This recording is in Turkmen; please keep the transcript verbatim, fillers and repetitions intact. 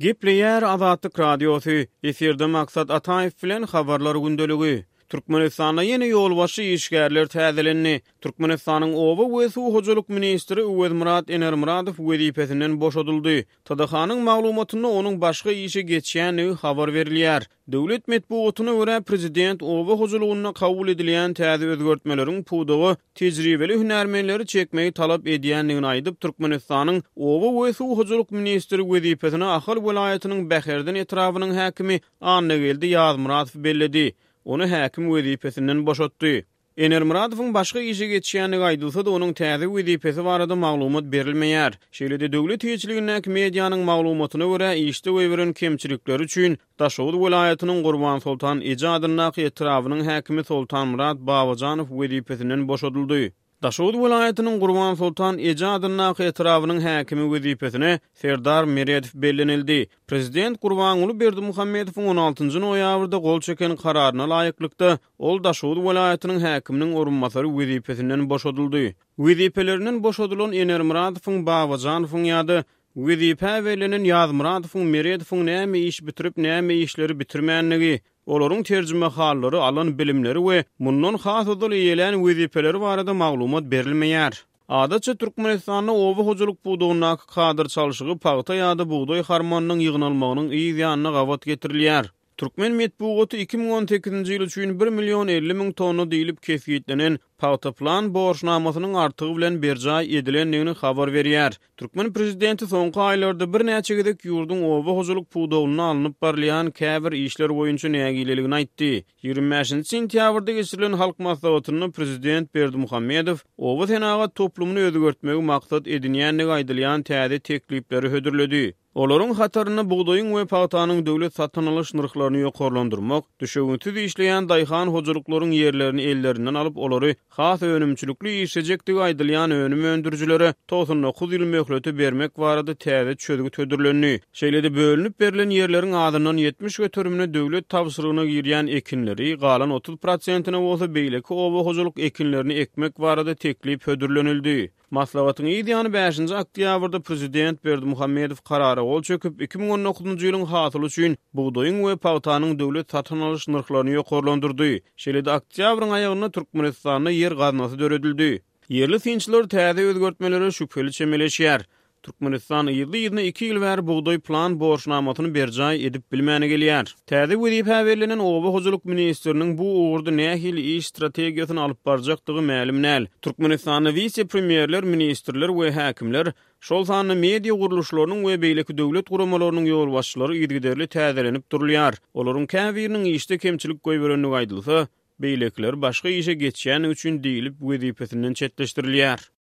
Gepleyer Azatlyk Radiosu, efirde maksat Ataev bilen habarlar gündölügi. Türkmenistanda yeni ýolbaşy işgärler täzelenni. Türkmenistanyň Owa we Suw hojalyk ministri Uwed Murat Enermuradow wezipesinden boşadyldy. Tadahanyň maglumatyna onuň başga işe geçýäni habar berilýär. Döwlet medpuatyna görä prezident Owa hojalygyna kabul edilýän täze özgörtmeleriň pudugy tejribeli hünärmenleri çekmeyi talap edýändigini aýdyp Türkmenistanyň Owa we Suw hojalyk ministri wezipesine Ahal welaýatynyň Bäherden etrabynyň häkimi Annegildi Ýazmuradow belledi. Onu häkim wezipesinden boşatdy. Enermuradowyň başga işe geçýäni aýdylsa da onuň täze wezipesi barada maglumat berilmeýär. Şeýle-de döwlet hiçliginiň mediýanyň maglumatyna görä işte weberen kemçilikleri üçin Daşowut welaýatynyň Gurban Sultan ejadyna etrabynyň häkimi Sultan Murat Babajanow wezipesinden boşadyldy. Daşowut welaýatynyň Gurban Sultan ejadyna etrabynyň häkimi wezipesine Serdar Meredow bellenildi. Prezident Gurbanuly Berdimuhammedowyň on altyncy noýabrda gol çeken kararyna laýyklykda ol Daşowut welaýatynyň häkiminiň orunmasary wezipesinden boşadyldy. Wezipeleriniň boşadylan Enermuradowyň Babajanowyň ýady wezipe berlenen Ýazmuradowyň Meredowyň näme iş bitirip näme işleri bitirmänligi, olaryň terjime hallary, alan bilimleri we mundan has ödül ýelen wezipeleri barada maglumat berilmeýär. Adaça Türkmenistanda Owa hojalyk pudugyna kadyr çalyşygy pagta ýa-da buğday harmanynyň ýygnalmagynyň ýygyanyna gawat getirilýär. Türkmen medpuaty iki ming on sekizinji ýyl üçin bir milyon elli ming tonna diýilip kefiýetlenen pagta plan borçnamasynyň artygy bilen berjaý edilendigini habar berýär. Türkmen prezidenti soňky aýlarda bir näçe gedek ýurdun Owa hojalyk pudugyna alınıp barlayan käbir işler boýunça nägileligini aýtdy. ýygrimi beşinji sentýabrda geçirilen halk maslahatyny prezident Berdimuhammedow Owa senagat toplumyny özgörtmegi maksat edinýändigi aýdylýan täze teklipleri hödürledi. Olaryň hataryny buğdaýyň we pagtanyň döwlet satyn alyş nyrklaryny ýokarlandyrmak, düşegünsiz işleýän daýhan hojalyklaryň ýerlerini ellerinden alyp olary has önümçülükli işejekdigi aýdylýan önüm öndürjülere tosan dokuz ýyl möhleti bermek barada täze çözgü tödürlenýär. Şeýle-de bölünip berilen ýerleriň adynyň ýetmiş götürümine döwlet tabşyrygyna girýän ekinleri galan otuz prosentina bolsa beýleki Owa hojalyk ekinlerini ekmek barada teklip hödürlenildi. Maslahatyň ýygyny beşinji oktýabrda prezident Berdimuhammedow karary gol çöküp iki ming on dokuzunjy ýylyň hasyly üçin buğdaýyň we pagtanyň döwlet satyn alyş nyrklaryny ýokarlandyrdy. Şeýle-de oktýabryň aýagyna Türkmenistanda ýer gaznasy döredildi. Yerli sinçler täze özgörtmeleri şüpheli çemeleşýär. Türkmenistan ýyly-ýylyna iki ýyl bäri buğday plan borçnamatyny berjaý edip bilmäni gelýär. Täze wezipe berlenen Owa hojalyk ministriniň bu uğurda nähili iş strategiýasyny alyp barjakdygy ma'lum näl. Türkmenistanyň vice-premierler, ministrler we häkimler şol sany media guruluşlarynyň we beýleki döwlet guramalarynyň ýolbaşçylary ýygyderli täzelenip durulýar. Olaryň käbiriniň işte kemçilik goýberendigi aýdylsa, beýlekler başga işe geçýän üçin diýilip wezipesinden çetleşdirilýär.